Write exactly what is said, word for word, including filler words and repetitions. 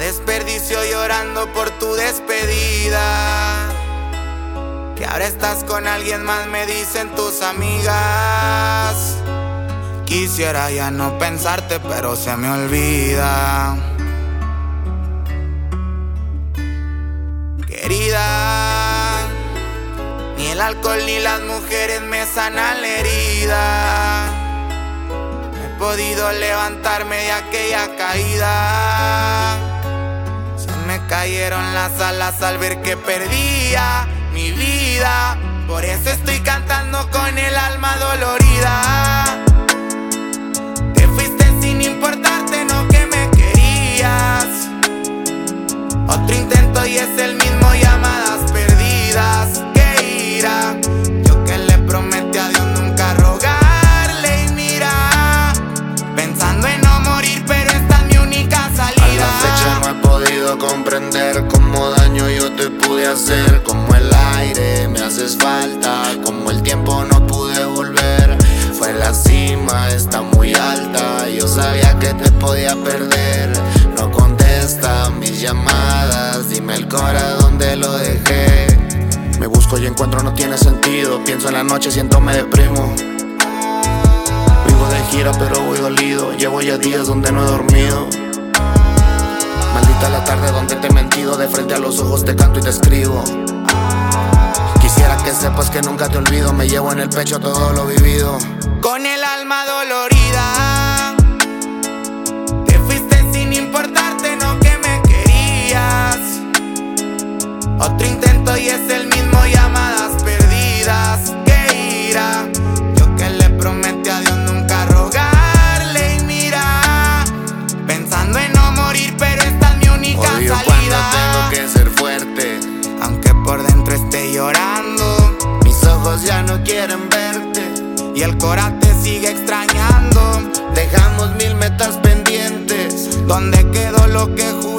desperdicio llorando por tu despedida. Que ahora estás con alguien más, me dicen tus amigas. Quisiera ya no pensarte, pero se me olvida. Querida, ni el alcohol ni las mujeres me sanan la herida. No he podido levantarme de aquella caída. Se me cayeron las alas al ver que perdía mi vida. Por eso estoy cantando con el alma dolorida. Te fuiste sin importarte, no que me querías. Otro intento y es el mismo, llamadas perdidas. Que irá, yo que le prometí a Dios nunca rogarle. Y mira, pensando en no morir, pero esta es mi única salida. A la fecha no he podido comprender cómo daño yo te pude hacer. Como el aire me haces falta, como el tiempo no pude volver. Fue la cima, está muy alta, yo sabía que te podía perder. No contesta mis llamadas, dime el cora dónde lo dejé. Me busco y encuentro, no tiene sentido. Pienso en la noche, siento me deprimo. Vivo de gira pero voy dolido. Llevo ya días donde no he dormido. Maldita la tarde donde te he mentido. De frente a los ojos te canto y te escribo. Quisiera que sepas que nunca te olvido. Me llevo en el pecho todo lo vivido. Con el alma dolorida. Te fuiste sin importarte, no que me querías. Otro intento y es el mismo, llamadas perdidas. Que irá, yo que le prometí a Dios nunca rogarle. Y mira, pensando en no morir, pero esta es mi única Odio salida. cuando tengo que ser fuerte, aunque por dentro esté llorando. mis ojos ya no quieren verte Y el cora te sigue extrañando. Dejamos mil metas pendientes. ¿Dónde quedó lo que juramos?